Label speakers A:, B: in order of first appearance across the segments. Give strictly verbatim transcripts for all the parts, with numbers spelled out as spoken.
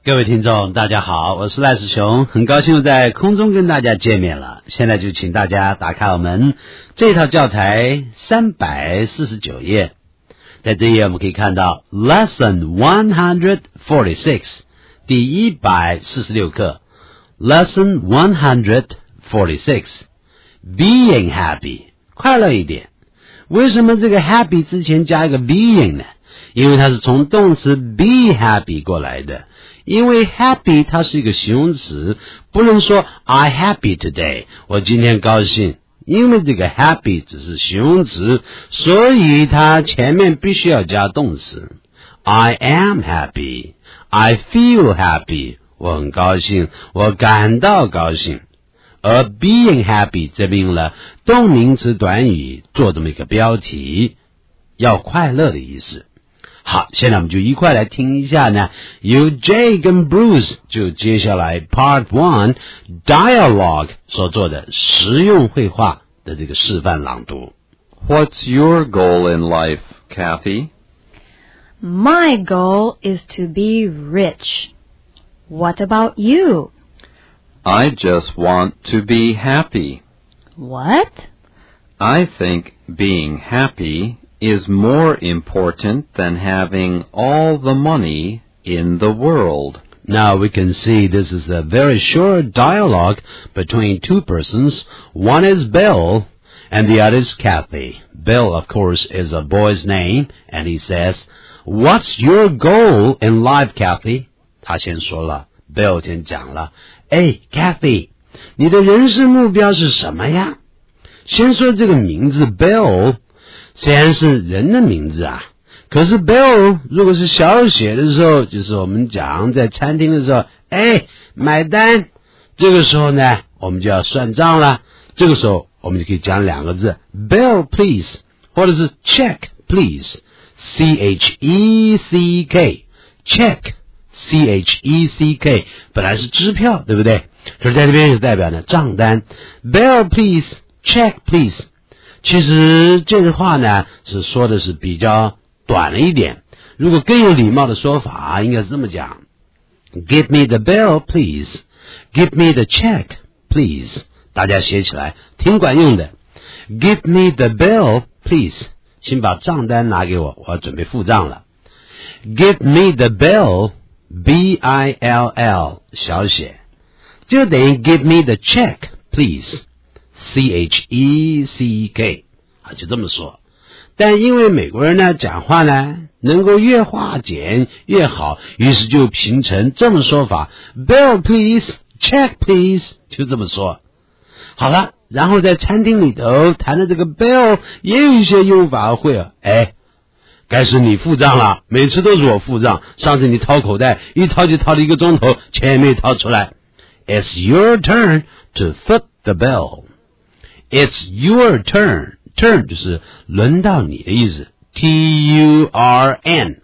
A: 各位听众大家好，我是赖世雄，很高兴在空中跟大家见面了。现在就请大家打开我们这套教材三百四十九页，在这一页我们可以看到 Lesson one forty-six 第一百四十六课 Lesson one forty-six Being happy 快乐一点。为什么这个 happy 之前加一个 being 呢？因为它是从动词 be happy 过来的。因为 happy 它是一个形容词，不能说 I happy today 我今天高兴，因为这个 happy 只是形容词，所以它前面必须要加动词。 I am happy I feel happy 我很高兴，我感到高兴。而 being happy 这边用了动名词短语做这么一个标题，要快乐的意思。好，现在我们就一块来听一下呢，由 Jay 跟 Bruce 就接下来 Part one Dialogue 所做的实用绘画的这个示范朗读。
B: What's your goal in life, Kathy?
C: My goal is to be rich. What about you?
B: I just want to be happy.
C: What?
B: I think being happy is more important than having all the money in the world.
A: Now we can see this is a very short dialogue between two persons. One is Bill and the other is Kathy. Bill, of course, is a boy's name, and he says, What's your goal in life, Kathy? 他先说了 Bill 先讲了，哎 Kathy 你的人生目标是什么呀？先说这个名字 Bill虽然是人的名字啊，可是 Bill 如果是小写的时候，就是我们讲在餐厅的时候，哎，买单，这个时候呢我们就要算账了，这个时候我们就可以讲两个字 Bill please 或者是 check please C H E C K check C H E C K 本来是支票对不对？可是在这边是代表呢账单 Bill please check please。其实这个话呢是说的是比较短了一点，如果更有礼貌的说法应该是这么讲 Give me the bill please Give me the check please 大家写起来挺管用的 Give me the bill please 请把账单拿给我，我要准备付账了 Give me the bill B I L L 小写就等于 Give me the check please C H E C K 啊，就这么说。但因为美国人呢讲话呢能够越化简越好，于是就形成这么说法 Bill please check please 就这么说。好了，然后在餐厅里头谈的这个 Bill 也有一些用法会啊，哎，该是你付账了，每次都是我付账，上次你掏口袋一掏就掏了一个钟头，钱也没掏出来。 It's your turn to foot the bill。It's your turn. Turn 就是轮到你的意思。T U R N.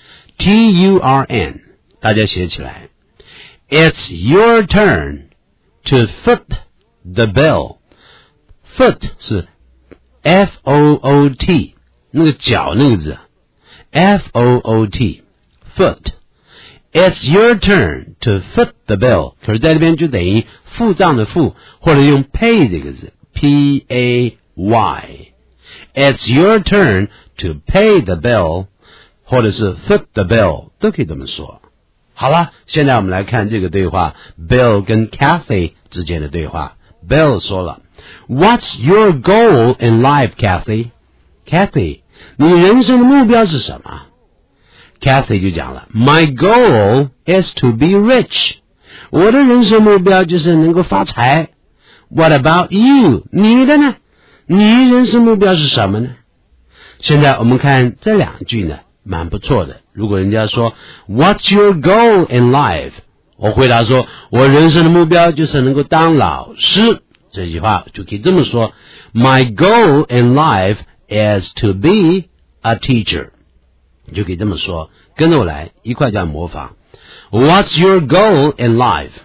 A: T U R N. 大家写起来。It's your turn to foot the bill. Foot 是 F O O T 那个脚那个字。F O O T. Foot. It's your turn to foot the bill. 可是在这边就等于付账的付，或者用 pay 这个字。P A Y It's your turn to pay the bill 或者是 foot the bill 都可以这么说。好了，现在我们来看这个对话 Bill 跟 Kathy 之间的对话。 Bill 说了 What's your goal in life, Kathy? Kathy 你人生的目标是什么？ Kathy 就讲了 My goal is to be rich 我的人生目标就是能够发财。What about you? 你的呢？你人生目标是什么呢？现在我们看这两句呢，蛮不错的。如果人家说 What's your goal in life? 我回答说我人生的目标就是能够当老师。这句话就可以这么说 My goal in life is to be a teacher. 你就可以这么说，跟着我来一块这样模仿 What's your goal in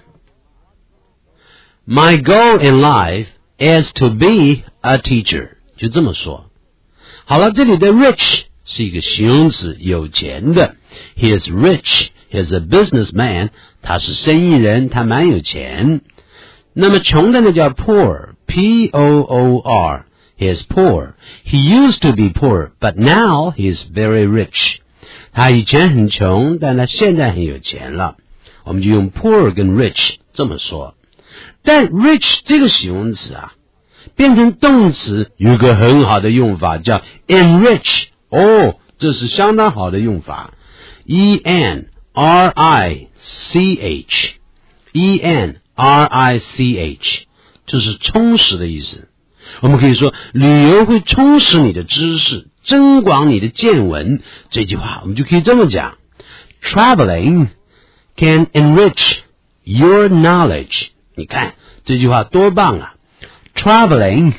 A: life?My goal in life is to be a teacher. 就这么说。好了，这里的 rich 是一个形容词，有钱的。He is rich He's a businessman. 他是生意人，他蛮有钱。那么穷的呢叫 poor, P O O R. He is poor. He used to be poor, but now he is very rich. 他以前很穷，但他现在很有钱了。我们就用 poor 跟 rich 这么说。但 rich 这个形容词啊，变成动词有个很好的用法叫 enrich。哦，这是相当好的用法。E N R I C H E N R I C H 这是充实的意思。我们可以说旅游会充实你的知识，增广你的见闻。这句话我们就可以这么讲 Traveling can enrich your knowledge. 你看这句话多棒啊 Traveling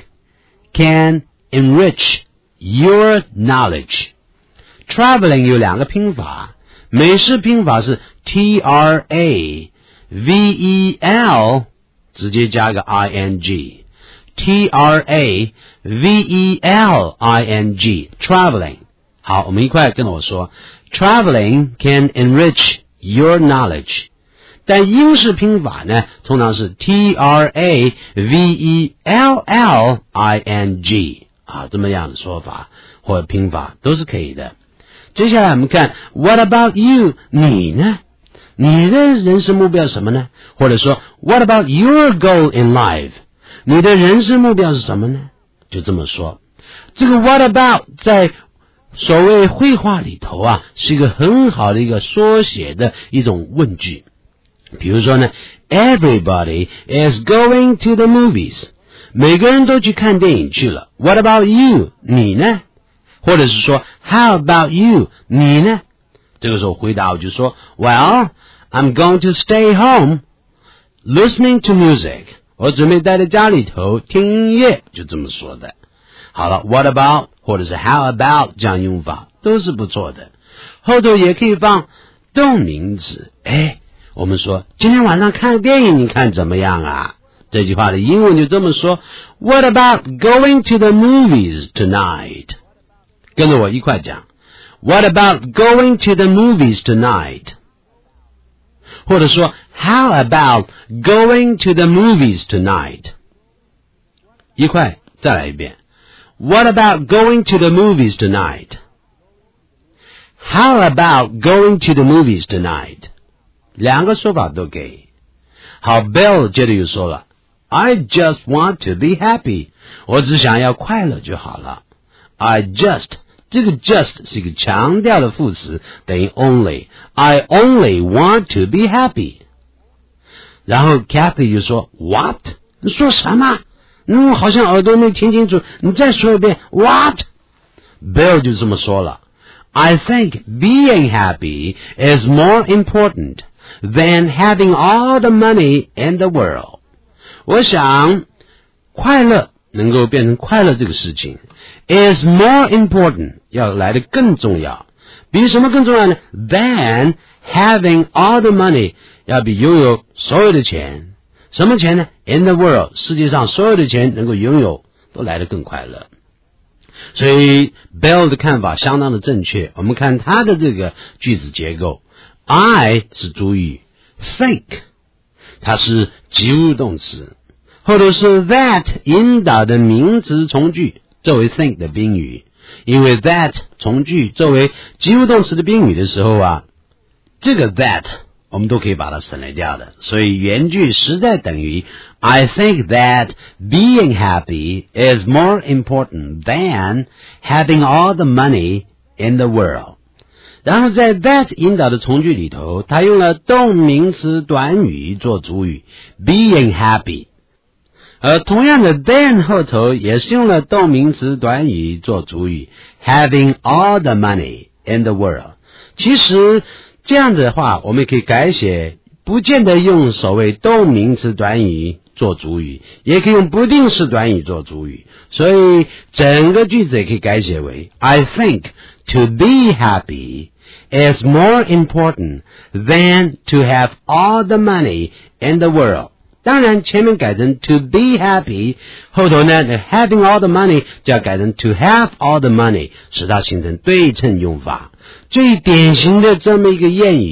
A: can enrich your knowledge. Traveling 有两个拼法，美式拼法是 T R A V E L 直接加个 I N G T R A V E L I N G Traveling. 好，我们一块跟我说 Traveling can enrich your knowledge. 但英式拼法呢通常是 T R A V E L L I N G 啊，这么样的说法或者拼法都是可以的。接下来我们看 What about you? 你呢？你的人生目标是什么呢？或者说 What about your goal in life? 你的人生目标是什么呢？就这么说。这个 What about 在所谓绘画里头啊，是一个很好的一个缩写的一种问句。比如说呢 Everybody is going to the movies. 每个人都去看电影去了。What about you? 你呢？或者是说 How about you? 你呢？这个时候回答我就说 Well, I'm going to stay home listening to music. 我准备待在家里头听音乐，就这么说的。好了 What about 或者是 How about 这样用法都是不错的。后头也可以放动名词。哎，我们说今天晚上看电影你看怎么样啊？这句话的英文就这么说 What about going to the movies tonight? 跟着我一块讲 What about going to the movies tonight? 或者说 How about going to the movies tonight? 一块再来一遍 What about going to the movies tonight? How about going to the movies tonight? 两个说法都可以。好 Bill 接着又说了 I just want to be happy. 我只想要快乐就好了。I just这个 just 是一个强调的副词，等于 only. I only want to be happy. 然后 Kathy 就说 What? 你说什么？嗯，好像耳朵没听清楚，你再说一遍 What? Bill 就这么说了 I think being happy is more important than having all the money in the world. 我想快乐能够变成快乐这个事情 is more important 要来得更重要，比什么更重要呢 than having all the money 要比拥有所有的钱，什么钱呢 in the world 世界上所有的钱能够拥有都来得更快乐。所以 Bell 的看法相当的正确。我们看他的这个句子结构 I 是主语 think 它是及物动词，后头是 that 引导的名词从句作为 think 的宾语。因为 that 从句作为及物动词的宾语的时候啊，这个 that 我们都可以把它省略掉的，所以原句实在等于 I think that being happy is more important than having all the money in the world. 然后在 that 引导的从句里头，它用了动名词短语做主语 being happy， 而同样的 then 后头也是用了动名词短语做主语 having all the money in the world。 其实这样的话我们可以改写，不见得用所谓动名词短语做主语，也可以用不定式短语做主语，所以整个句子也可以改写为 I think to be happy is more important than to have all the money in the world。 当然前面改成 to be happy， 后头呢 having all the money 就要改成 to have all the money， 使它形成对称用法。最典型的这么一个谚语，我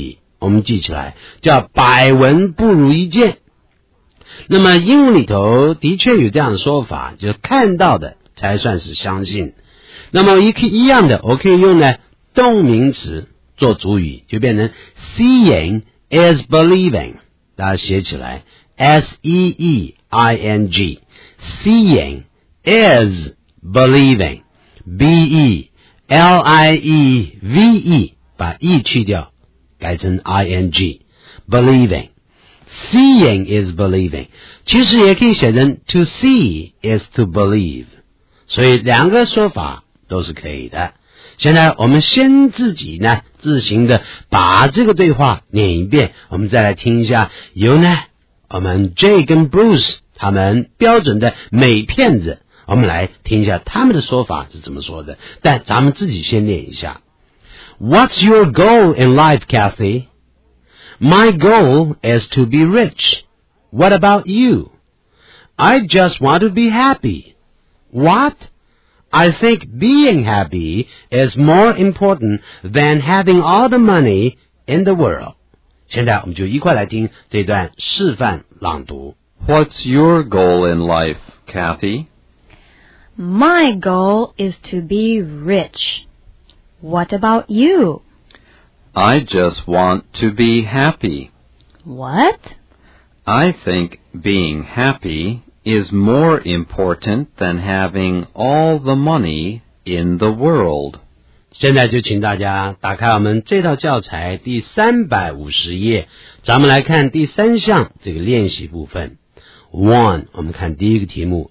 A: 我们记起来，叫百闻不如一见。那么英文里头的确有这样的说法，就是看到的才算是相信。那么一一样的，我可以用呢动名词做主语，就变成 seeing is believing， 大家写起来 S E E I N G seeing is believing B E L I E V E 把 E 去掉改成 I N G believing seeing is believing， 其实也可以写成 to see is to believe， 所以两个说法都是可以的。现在我们先自己呢自行的把这个对话念一遍，我们再来听一下由呢我们 Jay 跟 Bruce 他们标准的美骗子，我们来听一下他们的说法是怎么说的，但咱们自己先念一下。 What's your goal in life, Kathy? My goal is to be rich. What about you? I just want to be happy. What? I think being happy is more important than having all the money in the world. 现在我们就一块来听这段示范朗读。
B: What's your goal in life, Kathy?
C: My goal is to be rich. What about you?
B: I just want to be happy.
C: What?
B: I think being happy is more important than having all the money in the world.
A: 现在就请大家打开我们这套教材第三百五十页，咱们来看第三项这个练习部分。One， 我们看第一个题目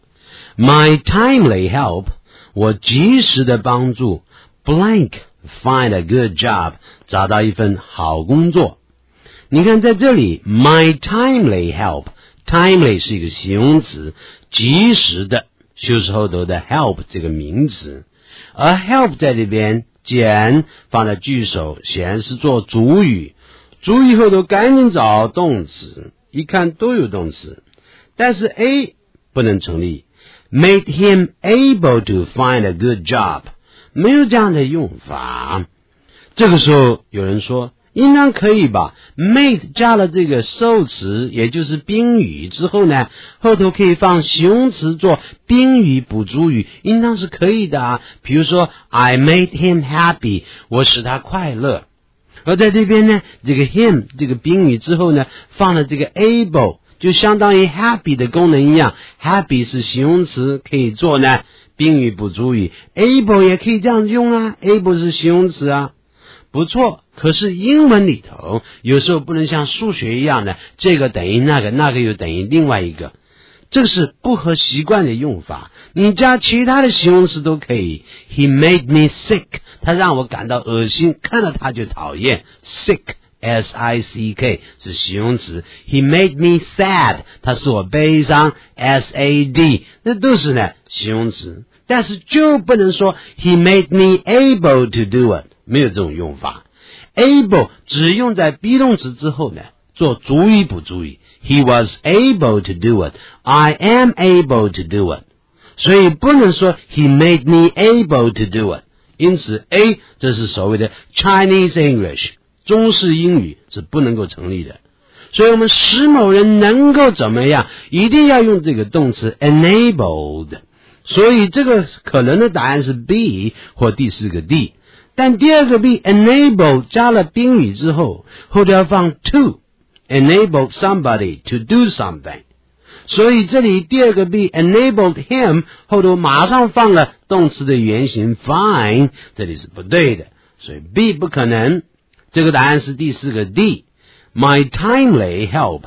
A: My timely help， 我及时的帮助 blank find a good job， 找到一份好工作。你看在这里 My timely help， timely 是一个形容词，及时的修饰后头的 help 这个名词，而 help 在这边简放在句首，显然是做主语，主语后头赶紧找动词，一看都有动词，但是 A 不能成立， made him able to find a good job， 没有这样的用法。这个时候有人说应当可以吧， made 加了这个受词也就是宾语之后呢，后头可以放形容词做宾语补主语，应当是可以的啊。比如说 I made him happy， 我使他快乐。而在这边呢，这个 him 这个宾语之后呢，放了这个 able， 就相当于 happy 的功能一样， happy 是形容词，可以做呢宾语补主语， able 也可以这样用啊， able 是形容词啊。不错，可是英文里头有时候不能像数学一样的这个等于那个，那个又等于另外一个，这个是不合习惯的用法。你加其他的形容词都可以。 He made me sick， 他让我感到恶心，看到他就讨厌。 Sick S I C K 是形容词。 He made me sad， 他使我悲伤 S A D， 那都是呢形容词，但是就不能说 He made me able to do it，没有这种用法。 able 只用在 be 动词之后呢，做主语补主语。 He was able to do it， I am able to do it， 所以不能说 He made me able to do it。 因此 A 这是所谓的 Chinese English， 中式英语是不能够成立的。所以我们使某人能够怎么样，一定要用这个动词 enabled， 所以这个可能的答案是 B 或第四个 D。但第二个 B enable 加了宾语之后，后头要放 to enable somebody to do something， 所以这里第二个 B enabled him 后头马上放了动词的原形 find， 这里是不对的，所以 B 不可能。这个答案是第四个 D。 My timely help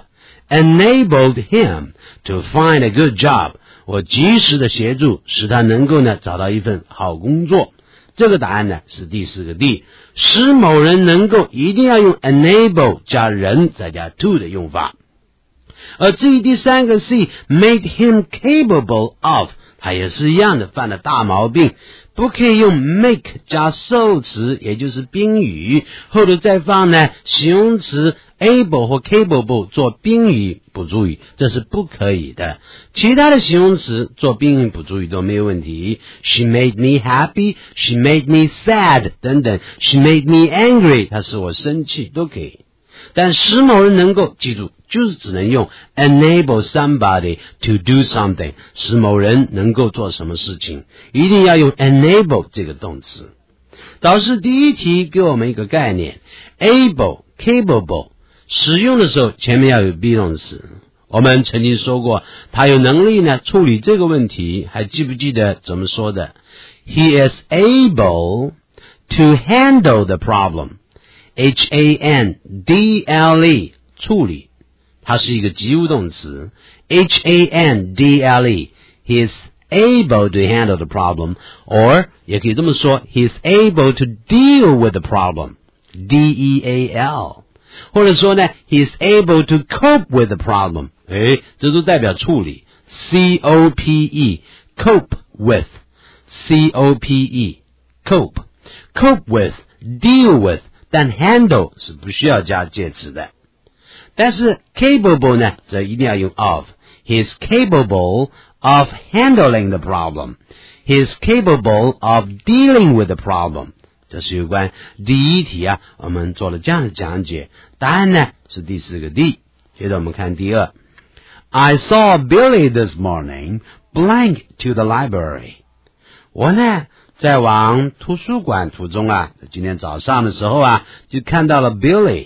A: enabled him to find a good job， 我及时的协助使他能够呢找到一份好工作。这个答案呢是第四个 D， 使某人能够一定要用 enable 加人再加 to 的用法。而至于第三个 C made him capable of， 它也是一样的犯了大毛病，不可以用 make 加受词也就是宾语，后头再放呢形容词 able 或 capable 做宾语补主语，这是不可以的。其他的形容词做宾语补主语都没有问题。 She made me happy， She made me sad 等等， She made me angry 它使我生气都可以。 但使某人能够，记住，就是只能用 enable somebody to do something， 使某人能够做什么事情，一定要用 enable 这个动词。导师第一题给我们一个概念 able capable， 使用的时候前面要有 be 动词。我们曾经说过他有能力呢处理这个问题，还记不记得怎么说的？ He is able to handle the problem， H A N D L E 处理，它是一个及物动词 H A N D L E He is able to handle the problem， or 也可以这么说 He is able to deal with the problem D E A L， 或者说呢 He is able to cope with the problem， 诶，这都代表处理 C O P E cope with C O P E cope cope with deal with， 但 handle 是不需要加介词的。但是 capable 呢则一定要用 of， He is capable of handling the problem. He is capable of dealing with the problem. 这是有关第一题啊，我们做了这样的讲解。答案呢是第四个 D。接着我们看第二。I saw Billy this morning blank to the library. 我呢在往图书馆途中啊，今天早上的时候啊，就看到了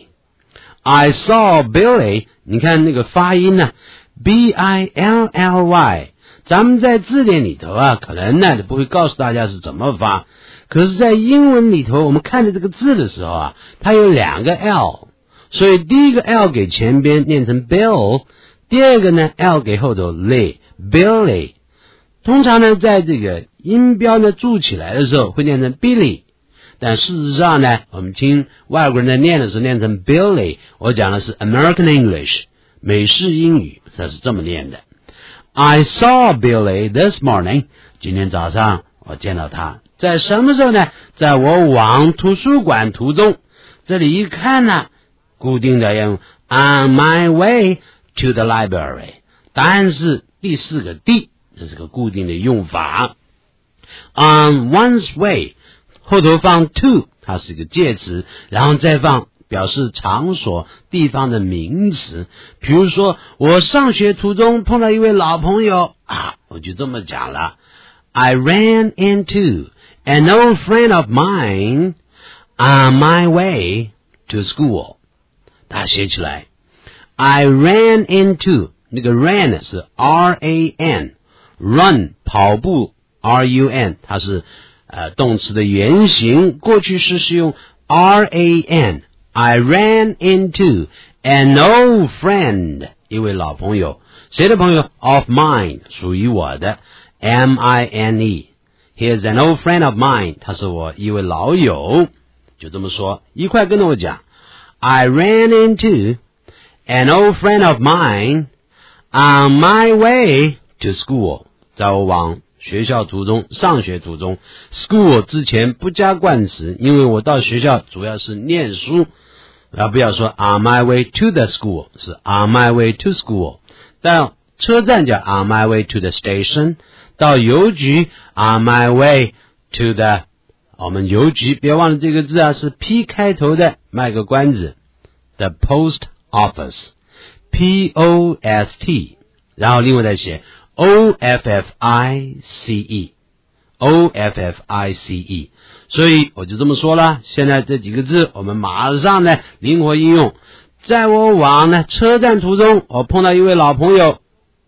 A: Billy。I saw Billy， 你看那个发音呢 B I L L Y， 咱们在字典里头啊，可能呢不会告诉大家是怎么发，可是在英文里头我们看着这个字的时候啊，它有两个 L， 所以第一个 L 给前边念成 Bill， 第二个呢 L 给后头 Lee Billy， 通常呢在这个音标呢注起来的时候会念成 Billy，但事实上呢，我们听外国人在念的时候念成 Billy， 我讲的是 American English， 美式英语，它是这么念的。I saw Billy this morning， 今天早上我见到他，在什么时候呢？在我往图书馆途中。这里一看呢，固定的用 on my way to the library， 答案是第四个 D， 这是个固定的用法。On one's way，后头放 to， 它是一个介词，然后再放表示场所地方的名词。比如说我上学途中碰到一位老朋友啊，我就这么讲了 I ran into an old friend of mine on my way to school。 大家写起来 I ran into， 那个 ran 是 R A N， run 跑步 R U N， 它是呃，动词的原形，过去式是用 R A N。 I ran into an old friend， 一位老朋友，谁的朋友 ？Of mine， 属于我的 M I N E。 He is an old friend of mine， 他是我一位老友，就这么说，一块跟着我讲 I ran into an old friend of mine on my way to school， 在我往学校途中，上学途中 school 之前不加冠词，因为我到学校主要是念书，啊，不要说 on my way to the school， 是 on my way to school。 到车站叫 on my way to the station， 到邮局 on my way to the， 我们邮局别忘了这个字啊是 P 开头的，卖个关子 the post office P O S T， 然后另外再写O F F I C E O F F I C E， 所以我就这么说了，现在这几个字我们马上呢灵活应用。在我往呢车站途中，我碰到一位老朋友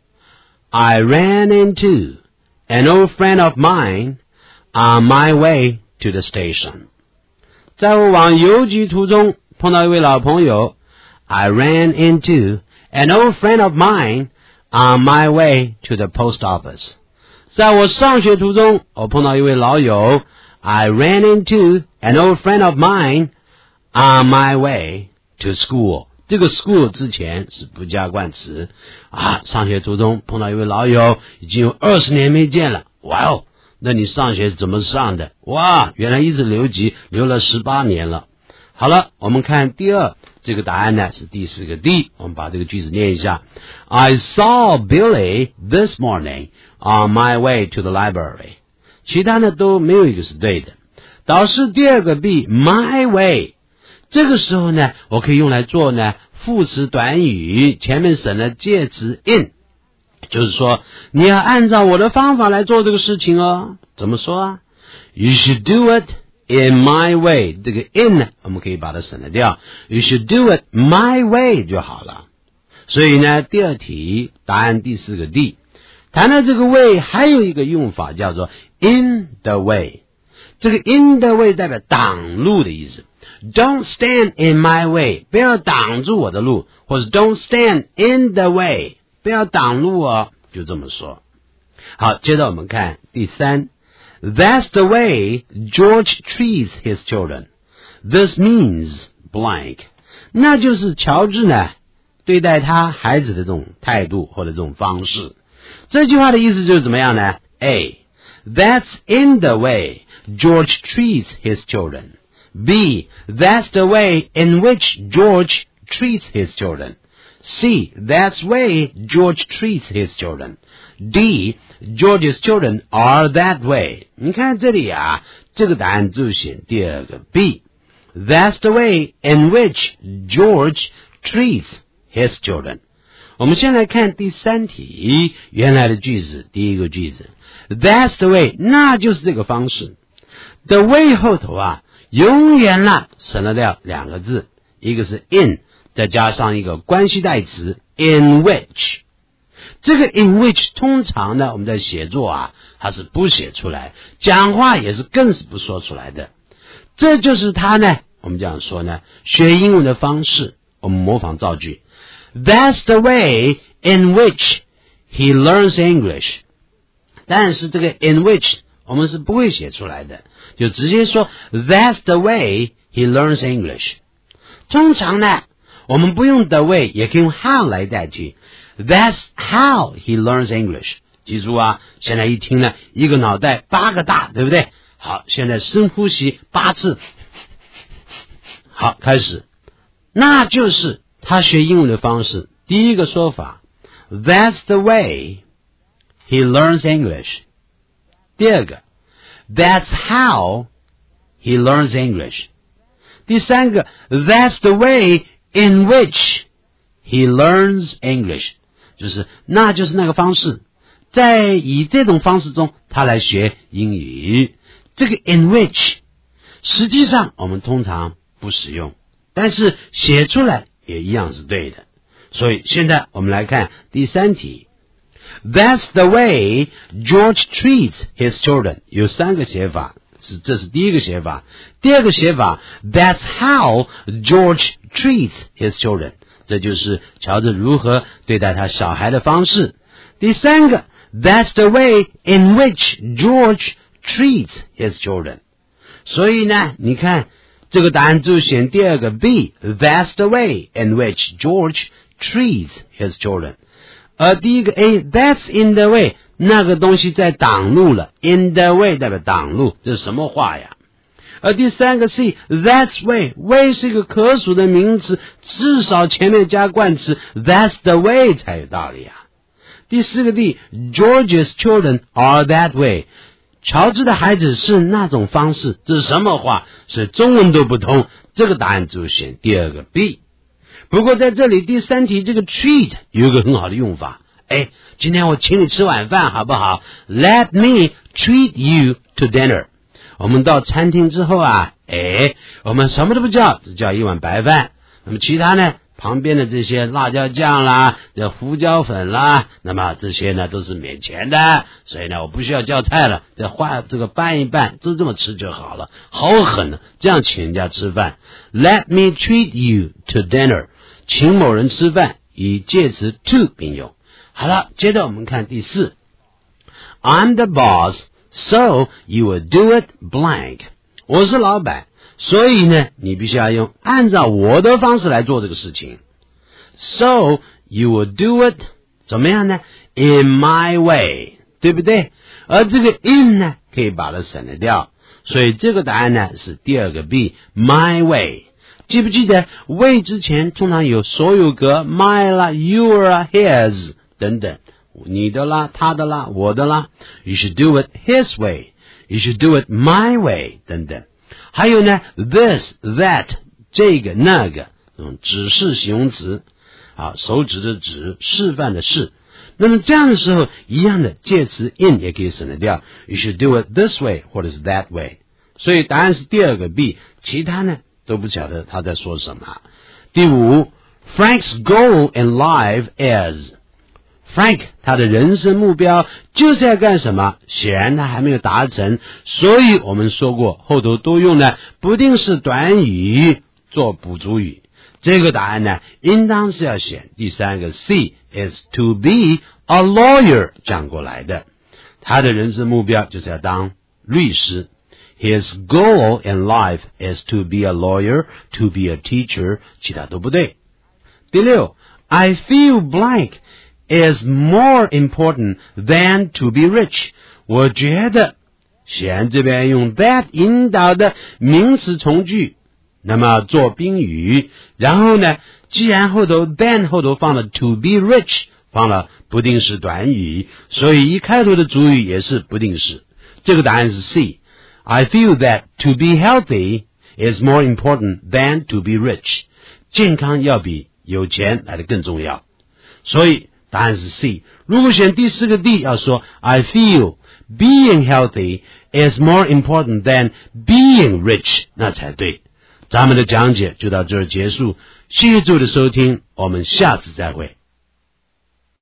A: I ran into an old friend of mine on my way to the station。 在我往邮局途中碰到一位老朋友 I ran into an old friend of mine on my way to the post office。 在我上学途中，我碰到一位老友 I ran into an old friend of mine on my way to school。 这个 school 之前是不加冠词啊。上学途中碰到一位老友，已经有二十年没见了。哇哦，那你上学是怎么上的？哇，原来一直留级留了十八年了。好了，我们看第二，这个答案呢是第四个 D， 我们把这个句子念一下 I saw Billy this morning on my way to the library。 其他呢都没有一个是对的。导师第二个 B my way， 这个时候呢，我可以用来做呢副词短语，前面省了介词 in， 就是说你要按照我的方法来做这个事情哦。怎么说啊？ You should do it in my way， 这个 in 呢我们可以把它省了掉， You should do it my way 就好了。所以呢，第二题答案第四个 D。 谈到这个 way 还有一个用法叫做 in the way， 这个 in the way 代表挡路的意思。 Don't stand in my way， 不要挡住我的路，或者 Don't stand in the way， 不要挡路哦，就这么说。好，接着我们看第三， That's the way George treats his children. This means blank， 那就是乔治呢对待他孩子的这种态度或者这种方式。这句话的意思就是怎么样呢？ A. That's in the way George treats his children. B. That's the way in which George treats his children. C. That's way George treats his children. D. George's children are that way. 你看这里啊，这个答案就选第二个 B. That's the way in which George treats his children。 我们先来看第三题原来的句子，第一个句子 That's the way， 那就是这个方式。 The way 后头啊永远啦省了掉两个字，一个是 in， 再加上一个关系代词 in which。 这个 in which 通常呢我们在写作啊它是不写出来，讲话也是更是不说出来的。这就是他呢我们这样说呢学英文的方式，我们模仿造句。 That's the way in which he learns English。 但是这个 in which 我们是不会写出来的，就直接说 That's the way he learns English。 通常呢我们不用 the way， 也可以用 how 来代替。 That's how he learns English。 记住啊，现在一听呢一个脑袋八个大，对不对？好，现在深呼吸八次。好，开始。那就是他学英文的方式。第一个说法 That's the way he learns English。 第二个 That's how he learns English。 第三个 That's the way in which he learns English， 就是那就是那个方式，在以这种方式中他来学英语。这个 in which 实际上我们通常不使用，但是写出来也一样是对的。所以现在我们来看第三题 That's the way George treats his children。 有三个写法，是这是第一个写法。第二个写法 That's how George treats his children， 这就是乔治如何对待他小孩的方式。第三个 That's the way in which George treats his children。 所以呢你看这个答案就选第二个 B。 That's the way in which George treats his children。 而第一个 A That's in the way， 那个东西在挡路了， in the way 代表挡路，这是什么话呀？而第三个 C That's way， way 是一个可数的名词，至少前面加冠词 That's the way 才有道理啊。第四个 D George's children are that way，乔治的孩子是那种方式，这是什么话？是中文都不通，这个答案就选第二个 B。 不过在这里第三题这个 treat 有一个很好的用法，哎，今天我请你吃晚饭好不好？ Let me treat you to dinner。 我们到餐厅之后啊，哎，我们什么都不叫，只叫一碗白饭，那么其他呢旁边的这些辣椒酱啦，这胡椒粉啦，那么这些呢都是免钱的，所以呢我不需要叫菜了，这换这个拌一拌，就这么吃就好了。好狠啊，这样请人家吃饭。 Let me treat you to dinner， 请某人吃饭，以介词 to 并用。好了，接着我们看第四 I'm the boss so you will do it blank。 我是老板，所以呢你必须要用按照我的方式来做这个事情。 So you will do it 怎么样呢？ In my way， 对不对？而这个 in 呢可以把它省了掉，所以这个答案呢是第二个 B my way。 记不记得 way 之前通常有所有格 my 啦 your 啦 his 等等，你的啦他的啦我的啦。 You should do it his way， You should do it my way 等等。还有呢 this that 这个那个这种指示形容词啊，手指的指，示范的示。那么这样的时候，一样的介词 in 也可以省得掉。You should do it this way 或者是 that way。所以答案是第二个 B， 其他呢都不晓得他在说什么。第五 ，Frank's goal in life is Frank 他的人生目标就是要干什么？显然他还没有达成，所以我们说过后头都用呢不定式短语做补足语。这个答案呢，应当是要选第三个 C is to be a lawyer 讲过来的。他的人生目标就是要当律师。His goal in life is to be a lawyer, to be a teacher， 其他都不对。第六 ，I feel blank is more important than to be rich。我觉得，显这边用 that 引导的名词从句。那么做宾语，然后呢，既然后头 than 后头放了 to be rich， 放了不定式短语，所以一开头的主语也是不定式。这个答案是 C。I feel that to be healthy is more important than to be rich。 健康要比有钱来的更重要。所以答案是 C。 如果选第四个 D， 要说 I feel being healthy is more important than being rich， 那才对。咱们的讲解就到这儿结束，谢谢诸位的收听，我们下次再会。